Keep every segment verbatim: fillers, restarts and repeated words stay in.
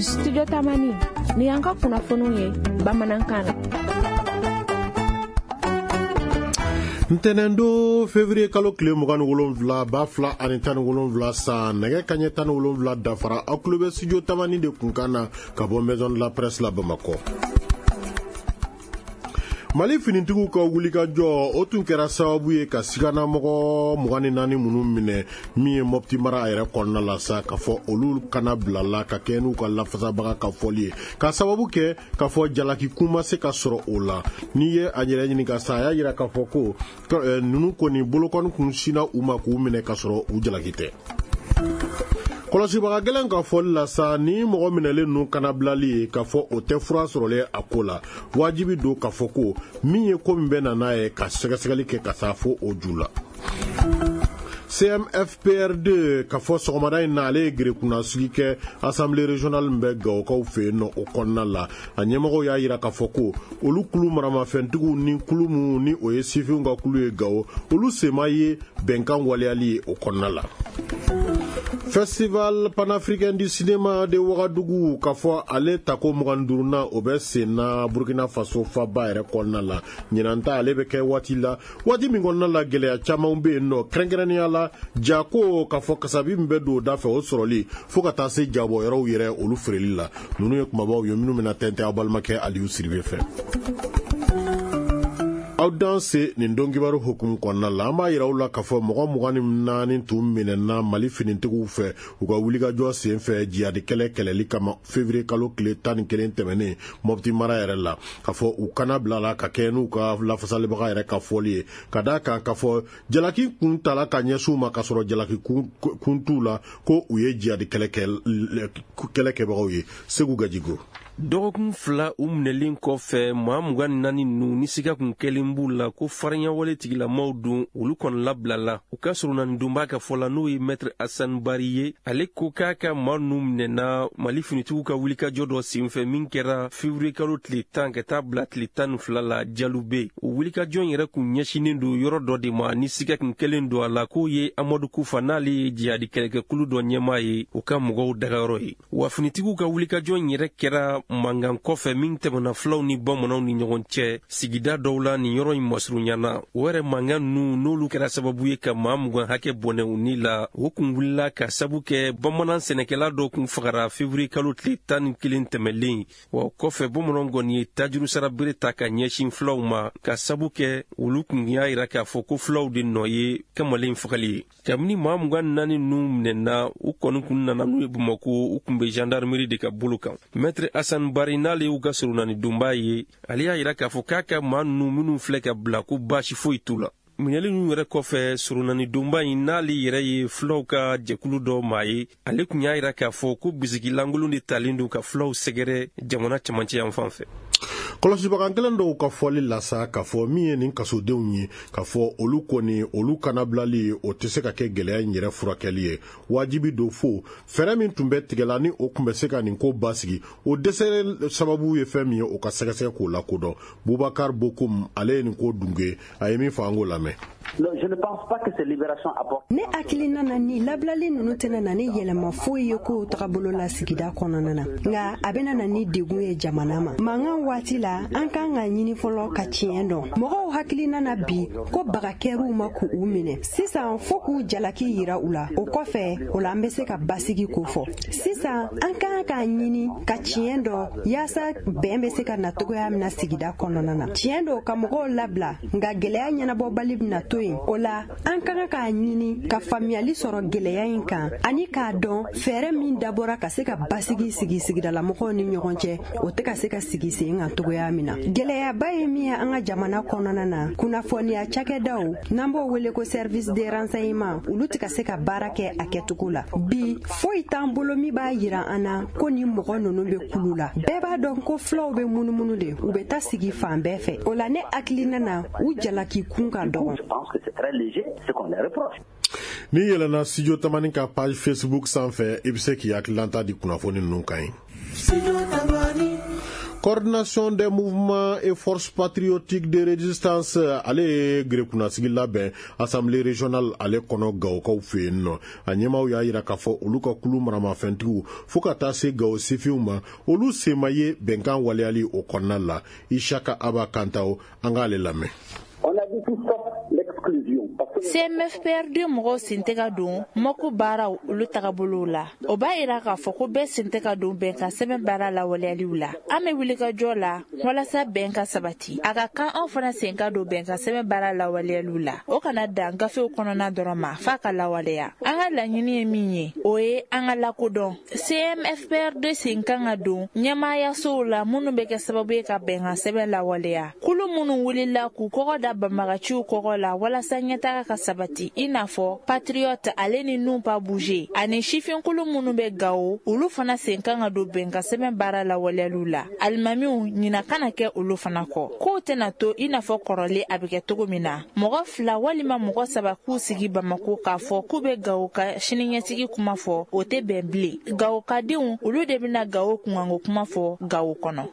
Studio Tamani ni yanka kunafono ye Bamanankana. Ntenendo février kalo kile mugan wolonwula ba fila ani tan wolonwula sa nɛgɛ kaɲɛ tan wolonwula dafara aw tulo bɛ studio Tamani de kunkana ka bɔ maison de la presse la Bamako. Mali finitigiw ka wulikajɔ o tun kɛra sababu ye ka sigana mɔgɔ mugan ni naani minnu minɛ min ye Mopti mara a yɛrɛ kɔnɔna la sa ka fɔ olu kana bila la ka kɛ n'u ka lafasabaga ka fɔli ye ka sababu kɛ ka fɔ jalaki kun ma se ka sɔrɔ o la n'i ye a yɛrɛ ɲininka sa a y'a yira k'a fɔ ko ninnu kɔni bolokɔni kun sina u ma k'u minɛ ka sɔrɔ u jalaki tɛ. Kɔlɔsibaga gɛlɛn ka fɔli la sa ni mɔgɔ minɛlen ninnu kana bilali ye k'a fɔ o tɛ fura sɔrɔlen a ko la wajibi don k'a fɔ ko min ye ko min bɛ na n'a ye ka sɛgɛsɛgɛli kɛ ka taa fo o ju la. C M F P R deux ka fɔ sɔgɔmada in na ale ye gerekunasigi kɛ assemblée régionale min bɛ Gawokaw fɛ yen nɔ o kɔnɔna la a ɲɛmɔgɔw y'a yira k'a fɔ ko olu kulu maramafɛntigiw ni kulu minnu ni o ye sifinw ka kulu ye Gawo olu sema ye bɛnkan waleyali ye o kɔnɔna la. Festival panafricain du cinéma de Ouagadougou ka fɔ ale tako mugan ni duuru na o bɛ sen na Burkina Faso faba yɛrɛ kɔnɔna la ɲinan ta ale bɛ kɛ waati la waati min kɔnɔna la gɛlɛya caman bɛ yen nɔ kɛrɛnkɛrɛnnenya la jako ka fɔ kasabi min bɛ don da fɛ o sɔrɔli fo ka taa se jabɔ yɔrɔw yɛrɛ olu feereli la ninnu ye kumabaw ye minnu bɛna tɛntɛn aw balimakɛ Aliyu Siribe fɛ. Aw danse nin donkibaru hukumu kɔnɔna la an b'a yira aw la k'a fɔ mɔgɔ mugan ni naani tun minɛna Mali finitigiw fɛ u ka wulikajɔ sen fɛ jihadi kɛlɛ kɛlɛli kama février kalo tile tan ni kelen tɛmɛnen Mopti mara yɛrɛ la k'a fɔ u kana bila la ka kɛ n'u ka lafasalibaga yɛrɛ ka fɔli ye ka d'a kan k'a fɔ jalaki kun tala ka ɲɛsin u ma ka sɔrɔ jalaki kun t'u la ko u ye jihadi kɛlɛkɛbagaw ye Segu Gajigo. Dɔgɔkun fila u minɛlen kɔfɛ maa mugan ni naani ninnu ni siga kun kelen b'u la ko fariɲawale tigilamaw don olu kɔni labila la u ka surunani donbaa ka fɔ la n'o ye Maître Assane Bari ye ale ko k'a ka maa ninnu minɛna Mali finitigiw ka wulikajɔ dɔ senfɛ min kɛra février kalo tile tan ka taa bila tile tan ni fila la Jalube o wulikajɔ yɛrɛ kun ɲɛsinen don yɔrɔ dɔ de ma ni siga kun kelen don a la k'o ye Amadu Kufa n'ale ye jihadi kɛlɛkɛkulu dɔ ɲɛmaa ye u ka mɔgɔw dagayɔrɔ ye wa finitigiw ka wulikajɔ yɛrɛ kɛra mangan kɔfɛ min tɛmɛna filaw ni bamananw ni ɲɔgɔn cɛ sigida dɔw la nin yɔrɔ in masurunyana o yɛrɛ mangan ninnu n'olu kɛra sababu ye ka maa mugan hakɛ bɔnɛ u ni la o kun wulila ka sabu kɛ bamanan sɛnɛkɛla dɔw kun fagara février kalo tile tan ni kelen tɛmɛlen wa kɔfɛ bamananw kɔni ye tajuru sara bere ta ka ɲɛsin filaw ma ka sabu kɛ olu kun y'a yira k'a fɔ ko filaw de nɔ ye kamalen fagali ye kabini maa mugan ni naani ninnu minɛna u kɔni kun nana n'u ye Bamako u kun bɛ gendarmerie de ka bolo kan Maître Assane Bari n'ale y'u ka surunani donbaa ye ale y'a yira k'a fɔ k'a ka maa ninnu minnu filɛ ka bila ko baasi foyi t'u la minɛli ninnu yɛrɛ kɔfɛ surunani donbaa in n'ale yɛrɛ ye filaw ka jɛkulu dɔ maa ye ale kun y'a yira k'a fɔ ko bisikilankolon de talen don ka filaw sɛgɛrɛ jamana camancɛ yan fan fɛ. Kɔlɔsibaga gɛlɛn dɔw ka fɔli la sa k'a fɔ min ye nin kasodenw ye k'a fɔ olu kɔni olu kana bilali ye o tɛ se ka kɛ gɛlɛya in yɛrɛ furakɛli ye wajibi don fo fɛɛrɛ min tun bɛ tigɛla ni o tun bɛ se ka nin ko basigi o dɛsɛ sababu ye fɛn min ye o ka sɛgɛsɛgɛ k'o lakodɔn Boubacar Bokoum ale ye nin ko dunge a ye min fɔ an k'o lamɛn. Je ne pense pas que ces libérations apportent. Ne hakilina na ni labilali ninnu tɛna na ni yɛlɛma foyi ye ko tagabolo la sigida kɔnɔna na nka a bɛna na ni degun ye jamana ma mankan waati la an kan ka ɲini fɔlɔ ka tiɲɛ dɔn mɔgɔw hakilina na bi ko bagakɛriw ma k'u minɛ sisan fo k'u jalaki yira u la o kɔfɛ o la an bɛ se ka basigi ko fɔ sisan an kan ka ɲini ka tiɲɛ dɔn yaasa bɛn bɛ se ka na cogoya min na sigida kɔnɔna na tiɲɛ dɔn ka mɔgɔw labila nka gɛlɛya ɲɛnabɔbali bɛna to yen o la an kan ka ɲini ka faamuyali sɔrɔ gɛlɛya in kan ani k'a dɔn fɛɛrɛ min dabɔra ka se ka basigi sigi sigidalamɔgɔw ni ɲɔgɔn cɛ o tɛ ka se ka sigi sen kan cogoya min na gɛlɛyaba ye min ye an ka jamana kɔnɔna na kunnafoniya cakɛdaw n'an b'o wele ko service de renseignement olu tɛ ka se ka baara kɛ a kɛcogo la bi foyi t'an bolo min b'a yira an na ko ni mɔgɔ ninnu bɛ kulu la bɛɛ b'a dɔn ko filaw bɛ munumunu de u bɛ taa sigi fan bɛɛ fɛ o la ne hakilina na u jalaki kun ka dɔgɔn. Ni yɛlɛna studio Tamani ka page Facebook sanfɛ i bɛ se k'i hakililanta di kunnafoni ninnu kan ye. Coordination des mouvements et forces patriotiques de résistance ale Grekuna sigila ben assemblée régionale ale kono gawkaw fenno anyemaw ya ira kafo uluka kulu marama fentu fuka tase gaw sifiuma olu semaye benkan waleali o konala ishaka aba kantao angale lame. On a dit tout ça l'exclusion. C M F P R D mɔgɔw sen tɛ ka don mɔku baaraw olu tagabolow la o b'a yira k'a fɔ ko bɛɛ sen tɛ ka don bɛnkan sɛbɛn baara lawaleyaliw la an bɛ wuli ka jɔ la walasa bɛn ka sabati a ka kan anw fana sen ka don bɛnkan sɛbɛn baara lawaleyaliw la o kana dan gafew kɔnɔna dɔrɔn ma f'a ka lawaleya an ka laɲini ye min ye o ye an ka lakodɔn C M F P R D sen kan ka don ɲɛmaayasow la minnu bɛ kɛ sababu ye ka bɛnkan sɛbɛn lawaleya kulu minnu wulila k'u kɔgɔ da banbagaciw kɔgɔ la walasa ɲɛtaga ka sabati i n'a fɔ patriote ale ni nun pa bouger ani sifinkulu minnu bɛ gawo olu fana sen kan ka don bɛnkan sɛbɛn baara lawaleyaliw la alimamiw ɲina kana kɛ olu fana kɔ kow tɛna to i n'a fɔ kɔrɔlen a bɛ kɛ cogo min na mɔgɔ fila walima mɔgɔ saba k'u sigi bamako k'a fɔ k'u bɛ gawo ka siniɲɛsigi kuma fɔ o tɛ bɛn bilen gawo ka denw olu de bɛna gawo kunkanko kuma fɔ gawo kɔnɔ.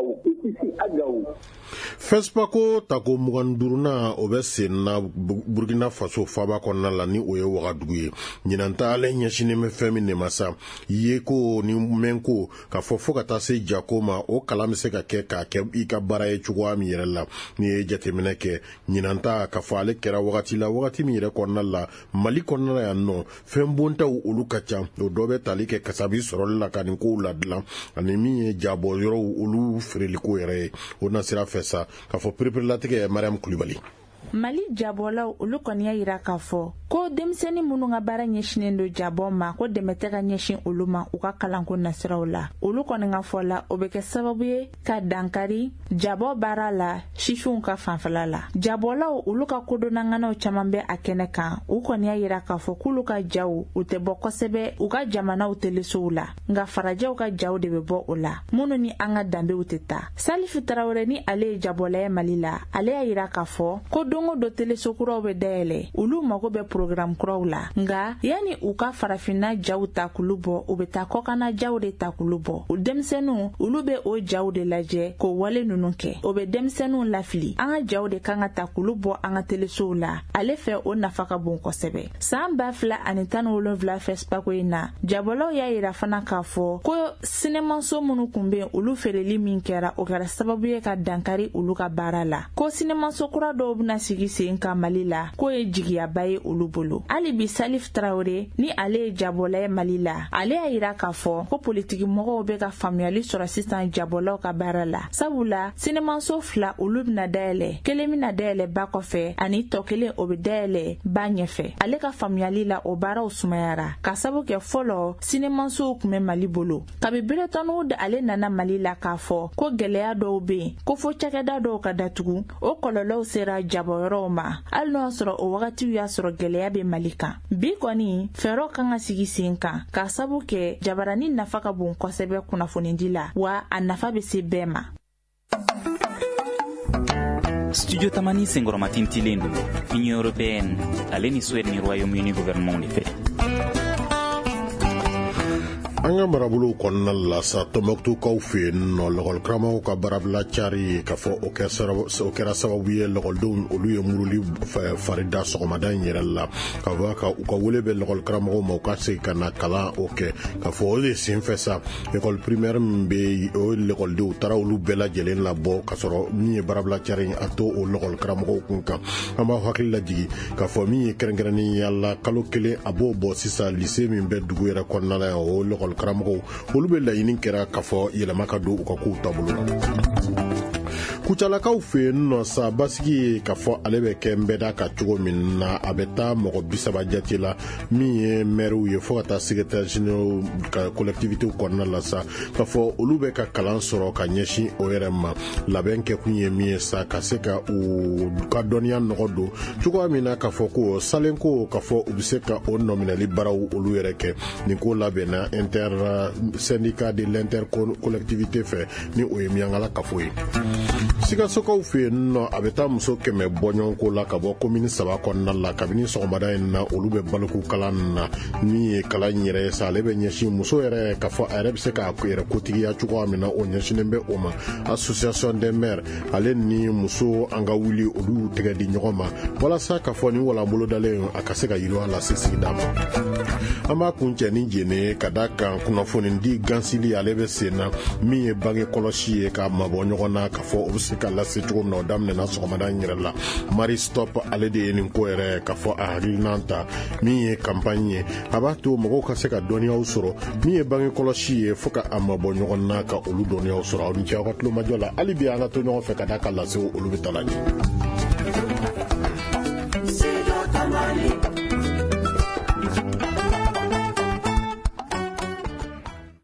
Fespako tako mugan duruna o bɛ sen na Burkina Faso faba kɔnɔna la ni o ye Wagadugu ye ɲinanta ale ɲɛsinen bɛ fɛn min de ma sa ye ko ni mɛn ko ka fɔ fo ka taa se jako ma o kalan bɛ se ka kɛ k'a kɛ i ka baara ye cogoya min yɛrɛ la ni ye jateminɛ kɛ ɲinanta ka fɔ ale kɛra wagati la wagati min yɛrɛ kɔnɔna la Mali kɔnɔna la yan nɔ fɛn bontaw olu ka ca o dɔ bɛ tali kɛ kasabi sɔrɔli la ka nin kow ladilan ani min ye jabɔ yɔrɔw olu feereliko yɛrɛ ye o na sira fɛ sa k'a fɔ perepere Mariam Kulibali. Mali jabɔlaw olu kɔni y'a yira k'a fɔ ko denmisɛnnin minnu ka baara ɲɛsinen don jabɔ ma ko dɛmɛ tɛ ka ɲɛsin olu ma u ka kalanko nasiraw la olu kɔni ka fɔ la o bɛ kɛ sababu ye ka dankari jabɔ baara la sifinw ka fanfɛla la jabɔlaw olu ka kodɔnnanganaw caman bɛ a kɛnɛ kan u kɔni y'a yira k'a fɔ k'olu ka jaw u tɛ bɔ kosɛbɛ u ka jamanaw telesow la nka farajɛw ka jaw de bɛ bɔ o la minnu ni an ka danbew tɛ taa Salifu Tarawele ni ale ye jabɔla ye Mali la ale y'a yira k'a fɔ ko dongo do telesokuraw bɛ dayɛlɛ olu mago bɛ programme kuraw la nga yani u ka farafinna jaw ta kulu bɔ u bɛ taa kɔkana jaw de ta kulu bɔ u denmisɛnninw olu bɛ o jaw de lajɛ k'o wale ninnu kɛ o bɛ denmisɛnninw lafili an ka jaw de kan ka ta kulu bɔ an ka telesow la ale fɛ o nafa ka bon kosɛbɛ san ba fila ani tan ni wolonwula Fespako in na jabɔlaw y'a yira fana k'a fɔ ko sinemaso minnu kun bɛ olu feereli min kɛra o kɛra sababu ye ka dankari olu ka baara la ko sinemaso kura dɔw bɛna sigi sen ka Mali la ko ye jigiyaba ye olu bolo hali bi Salif Traoré ni ale ye jabɔla ye Mali la ale y'a yira k'a fɔ ko politiki mɔgɔw bɛ ka faamuyali sɔrɔ sisan jabɔlaw ka baara la sabula sinemaso fila olu bɛna dayɛlɛ kelen bɛna dayɛlɛ ba kɔfɛ ani tɔ kelen o bɛ dayɛlɛ ba ɲɛfɛ ale ka faamuyali la o baaraw sumayara ka sabu kɛ fɔlɔ sinemasow kun bɛ Mali bolo kabi beretɔniw da ale nana Mali la k'a fɔ ko gɛlɛya dɔw bɛ yen ko fo cakɛda dɔw ka datugu o kɔlɔlɔw sera jabɔyɔrɔw ma hali n'o y'a sɔrɔ o wagatiw y'a sɔrɔ gɛlɛya bɛ Mali kan bi kɔni fɛɛrɛw kan ka sigi sen kan k'a sabu kɛ jabarani nafa ka bon kosɛbɛ kunnafonidi la wa a nafa bɛ se bɛɛ ma. Studio Tamani senkɔrɔma tintilen don Union Européenne ale ni Suède ni Royaume-Uni gouvernement de fɛ. An ka marabolo kɔnɔna la sa Tɔnbɔkutukaw fɛ yen nɔ lɔgɔlikaramɔgɔw ka baarabila cari k'a fɔ o kɛra sababu ye lɔgɔlidenw olu ye muruli fari da sɔgɔmada in yɛrɛ la ka fɔ ka u ka wele bɛ lɔgɔlikaramɔgɔw ma u ka segin ka na kalan o kɛ k'a fɔ o de senfɛ sa école primaire min bɛ o lɔgɔlidenw u taara olu bɛɛ lajɛlen labɔ k'a sɔrɔ min ye baarabila cari a to o lɔgɔlikaramɔgɔw kun kan an b'a hakili lajigi k'a fɔ min ye kɛrɛnkɛrɛnnenya la kalo kelen a b'o bɔ sisan lycée min bɛ dugu yɛrɛ kɔnɔna la yan o lɔgɔli karamɔgɔw olu bɛ laɲini kɛra k'a fɔ yɛlɛma ka don u ka kow taabolo la. Kucalakaw fɛ yen nɔ sa basigi ye k'a fɔ ale bɛ kɛ nbɛda ka cogo min na a bɛ taa mɔgɔ bi saba jate la min ye maires ye fo ka taa secrétaire généraux ka collectivités kɔnɔna la sa k'a fɔ olu bɛ ka kalan sɔrɔ ka ɲɛsin o yɛrɛ ma labɛn kɛ kun ye min ye sa ka se ka u ka dɔnniya nɔgɔ don cogoya min na k'a fɔ ko salen ko k'a fɔ u bɛ se ka o nɔminɛli baaraw olu yɛrɛ kɛ nin ko labɛnna inter syndicat de l'intercollectivité fɛ ni o ye Miyankala kafo ye. Sikasokaw fe no a bɛ taa muso kɛmɛ bɔɲɔgɔnko la ka bɔ komini saba kɔnɔna la kabini sɔgɔmada in na olu bɛ baloku kalan na min ye kalan yɛrɛ ye sa ale bɛ ɲɛsin muso yɛrɛ k'a fɔ a yɛrɛ bɛ se k'a yɛrɛ kotigiya cogoya min na o ɲɛsinen bɛ o ma association des maires ale ni muso an ka wuli olu tɛgɛ di ɲɔgɔn ma walasa k'a fɔ ni walanbolo dalen a ka se ka yiriwa lase sigida ma an b'a kun cɛ ni jene ka da kan kunnafoni di gansili ale bɛ sen na min ye bange kɔlɔsi ye ka mabɔ ɲɔgɔn na k'a fɔ o bɛ se ka lase cogo min na o daminɛna sɔgɔmada in yɛrɛ la Marie Stop ale de ye nin ko yɛrɛ k'a fɔ a hakilinan ta min ye campagne ye a b'a to mɔgɔw ka se ka dɔnniyaw sɔrɔ min ye bange kɔlɔsi ye fo ka a mabɔ ɲɔgɔn na ka olu dɔnniyaw sɔrɔ aw ni cɛ aw ka tulomajɔ la hali bi an ka to ɲɔgɔn fɛ ka da ka lase olu bɛ taa la ɲɛ.